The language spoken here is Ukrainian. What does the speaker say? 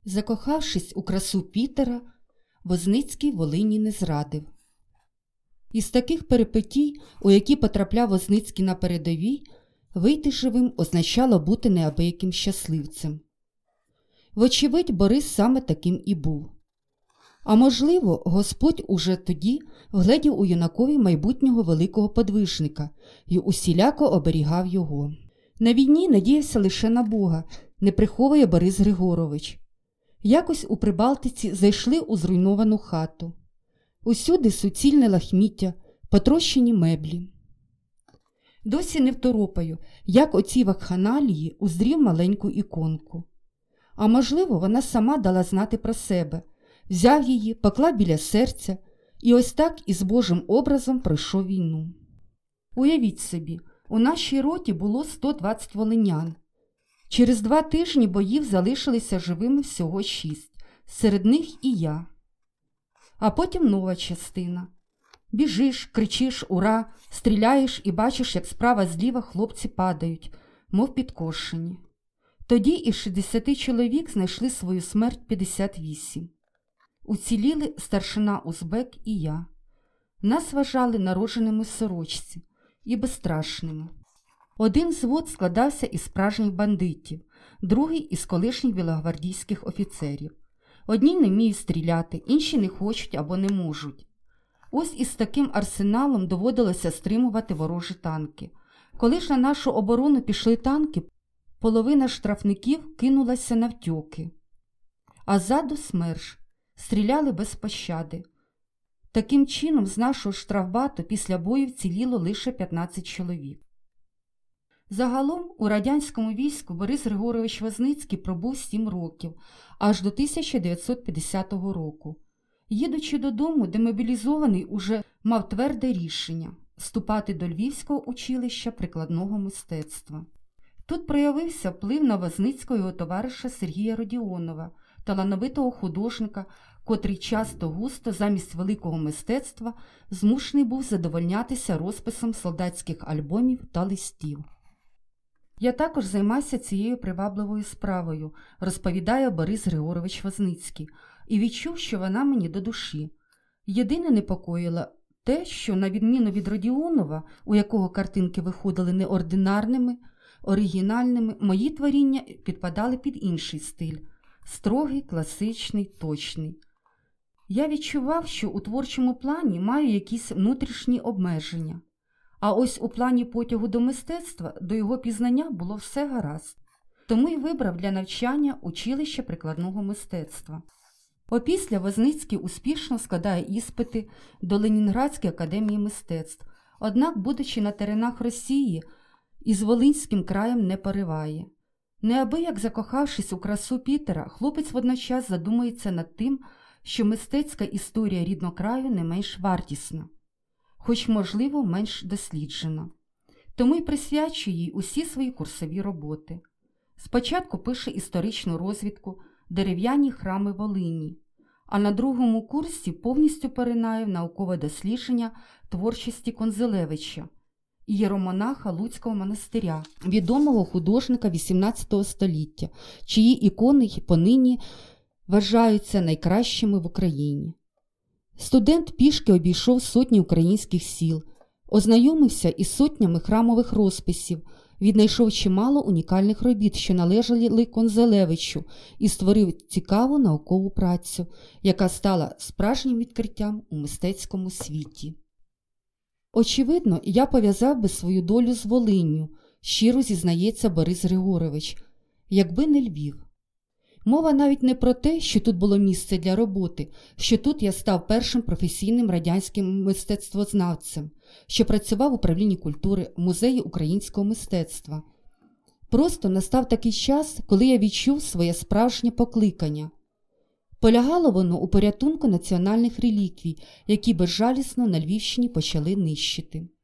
Закохавшись у красу Пітера, Возницький Волині не зрадив. Із таких перипетій, у які потрапляв Возницький на передовій, вийти живим означало бути неабияким щасливцем. Вочевидь, Борис саме таким і був. А можливо, Господь уже тоді вгледів у юнакові майбутнього великого подвижника і усіляко оберігав його. На війні надіявся лише на Бога, не приховує Борис Григорович. Якось у Прибалтиці зайшли у зруйновану хату. Усюди суцільне лахміття, потрощені меблі. Досі не второпаю, як оці вакханалії уздрів маленьку іконку. А можливо, вона сама дала знати про себе, взяв її, поклав біля серця і ось так із Божим образом пройшов війну. Уявіть собі, у нашій роті було 120 волинян. Через 2 тижні боїв залишилися живими всього 6, серед них і я. А потім нова частина. Біжиш, кричиш «Ура!», стріляєш і бачиш, як справа-зліва хлопці падають, мов підкошені. Тоді із 60 чоловік знайшли свою смерть 58. Уціліли старшина Узбек і я. Нас вважали народженими в сорочці і безстрашними. Один взвод складався із справжніх бандитів, другий – із колишніх білогвардійських офіцерів. Одні не вміють стріляти, інші не хочуть або не можуть. Ось із таким арсеналом доводилося стримувати ворожі танки. Коли ж на нашу оборону пішли танки, половина штрафників кинулася навтьоки. А ззаду СМЕРШ. Стріляли без пощади. Таким чином, з нашого штрафбату після бою вціліло лише 15 чоловік. Загалом у радянському війську Борис Григорович Возницький пробув 7 років, аж до 1950 року. Їдучи додому, демобілізований уже мав тверде рішення – вступати до Львівського училища прикладного мистецтва. Тут проявився вплив на Возницького його товариша Сергія Родіонова, талановитого художника, котрий часто-густо замість великого мистецтва змушений був задовольнятися розписом солдатських альбомів та листів. Я також займаюся цією привабливою справою, розповідає Борис Григорович Возницький, і відчув, що вона мені до душі. Єдине непокоїло те, що, на відміну від Родіонова, у якого картинки виходили неординарними, оригінальними, мої творіння підпадали під інший стиль – строгий, класичний, точний. Я відчував, що у творчому плані маю якісь внутрішні обмеження. А ось у плані потягу до мистецтва, до його пізнання було все гаразд. Тому й вибрав для навчання училище прикладного мистецтва. Опісля Возницький успішно складає іспити до Ленінградської академії мистецтв, однак, будучи на теренах Росії, із Волинським краєм не пориває. Неабияк закохавшись у красу Пітера, хлопець водночас задумується над тим, що мистецька історія рідного краю не менш вартісна, хоч, можливо, менш досліджена. Тому й присвячує їй усі свої курсові роботи. Спочатку пише історичну розвідку «Дерев'яні храми Волині», а на другому курсі повністю поринає в наукове дослідження творчості Конзелевича, ієромонаха Луцького монастиря, відомого художника XVIII століття, чиї ікони й понині вважаються найкращими в Україні. Студент пішки обійшов сотні українських сіл, ознайомився із сотнями храмових розписів, віднайшов чимало унікальних робіт, що належали Конзелевичу, і створив цікаву наукову працю, яка стала справжнім відкриттям у мистецькому світі. Очевидно, я пов'язав би свою долю з Волинню, щиро зізнається Борис Григорович, якби не Львів. Мова навіть не про те, що тут було місце для роботи, що тут я став першим професійним радянським мистецтвознавцем, що працював в управлінні культури в Музеї українського мистецтва. Просто настав такий час, коли я відчув своє справжнє покликання. Полягало воно у порятунку національних реліквій, які безжалісно на Львівщині почали нищити.